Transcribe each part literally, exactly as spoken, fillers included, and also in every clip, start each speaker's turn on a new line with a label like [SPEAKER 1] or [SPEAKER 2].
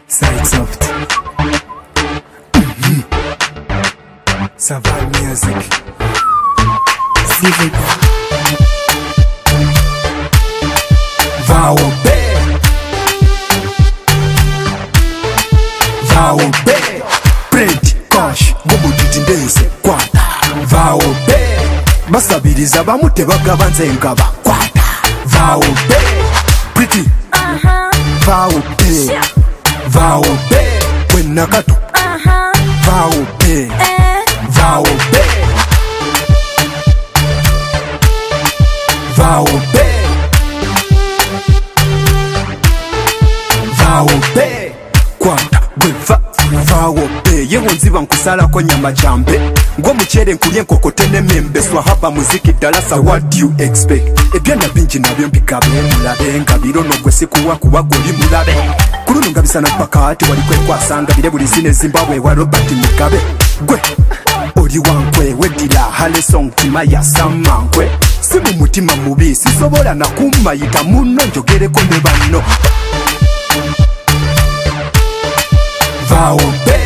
[SPEAKER 1] Side soft. Mm-hmm. Savage music.
[SPEAKER 2] Zivuga.
[SPEAKER 1] Vao be. Vao be. Print cash. Gobo ditindese kwata. Vao be. Basabiriza bamute bagabanze ngaba kwata. Vao be. Pretty.
[SPEAKER 2] Uh-huh.
[SPEAKER 1] Vao be. Vao be. Kwenakato.
[SPEAKER 2] Uh-huh.
[SPEAKER 1] Vao be.
[SPEAKER 2] Eh.
[SPEAKER 1] Vao be. Vao be. Vao be. Kwata gwefa. Vao be. Yewo nziba nkusala ko nyama jambe. Ngo muchere nkulye nkokote n'emembe swahaba muziki dalasa. What do you expect? Ebyana bingi nabyo mpikabe mulabe ngabiro nogwe sikuwa kuba goli mulabe. Kulunu ngabisana paka ati wali kwe kwasanga bire buli zine Zimbabwe wa Robert Mugabe. Gwe oli wankwe wedira hale song timaya samankwe. Simu mutima mubi sisobola na kumayita muno njogereko ne banno. Vao be.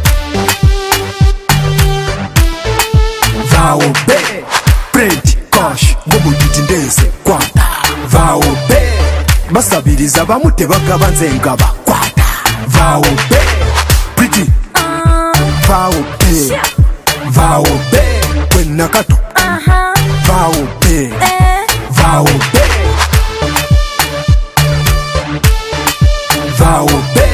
[SPEAKER 1] Vao be. Print cash gobo ditindese kwata. Vao be. Basabiriza bamute bagabanze ngaba kwata. Vao be. Pretty.
[SPEAKER 2] Uh,
[SPEAKER 1] Vao be. Vao be. Kwenakato.
[SPEAKER 2] uh-huh.
[SPEAKER 1] Vao be.
[SPEAKER 2] Eh.
[SPEAKER 1] Vao be. Vao be.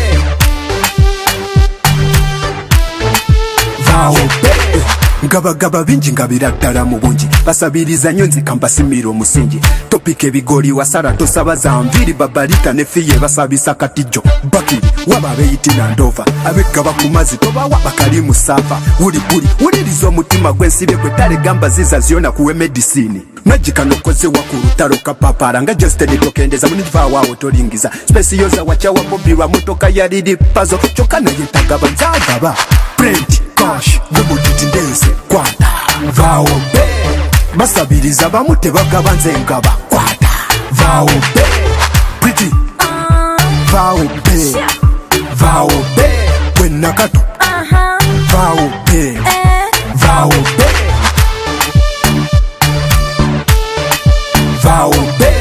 [SPEAKER 1] Vao be. Gaba gaba bingi ngabira ddala mu bungi basabiriza nnyo nzikampasimira omusingi topika ebigoli wasala tosaba zanviri babalita ne fiye basabisa katijjo bakiri waba abeyiti nandova abegaba ku mazzi tobawa bakali musafa wuli buli wuliriza omutima gw'ensibe gwe talegamba ziza ziona kuwe medisini magika nokozewa ku lutalo kapapala nga jesteni tokendeza munivaawo tolingiza spesiyoza wachawa bobirwa motoka yaliri pazo kyokka naye tagaba nzagaba print cash gobo ditindese kwata. Vao be. Basabiriza bamute bagabanze ngaba kwata. Vao be. Pretty.
[SPEAKER 2] Uh,
[SPEAKER 1] Vao be. Vao be. Kwenakato.
[SPEAKER 2] uh-huh.
[SPEAKER 1] Vao be.
[SPEAKER 2] Eh.
[SPEAKER 1] Vao be. Vao be.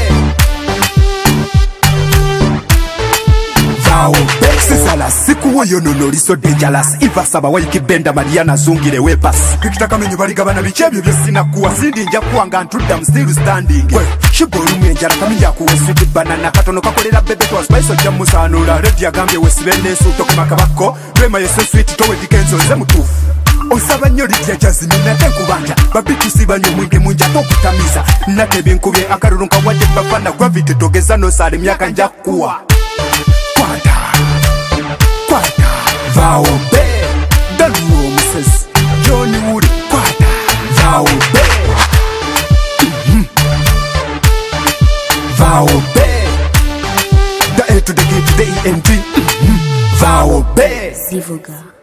[SPEAKER 1] Vao be. Sisala siku woyo nono liso dangerous. Iva saba waiki benda Mariana zungire wepas. Kikitaka menyu baligabana bichebyo byesina kuwa sindi nja kuwanga ntudda I'm still standing. We shibolu mwenjara kaminja kuwe sweet banana katono kakolera bebe to spice ojja musanula redi agambye wesibene su tokumaka bako rema yeso sweet towe dikenzo ze mutufu. Osaba nnyo litya jazini nate nkubanja babitusi banyo mwingi munja tokutamiza nate binkubye akarulunka wadde bafana gravity togeza nosale myaka nja kuwa kwata kwata. Vao be. Daluo Moses Johnny Wood kwata. Vao be. Mm-hmm. Vao be. The A to the G to the E N T. Mm-hmm. Vao be.
[SPEAKER 2] Zivuga.